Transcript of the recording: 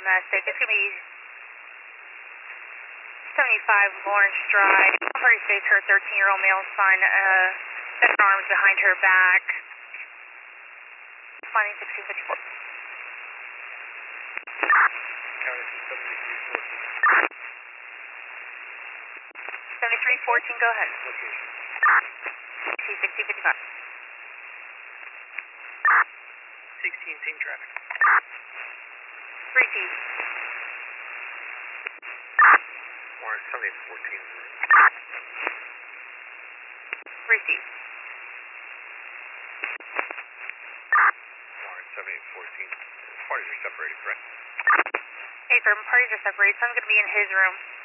domestic. It's going to be 75 Lawrence Drive. Party states her 13-year-old male son, bent arms behind her back. Finding 1654. County 7314, go ahead. Location. C1655. 16 team traffic. 3T. Lawrence 7814. 3T. Lawrence 7814. Parties are separated, correct? Hey, Grim, parties are separated. Son's going to be in his room.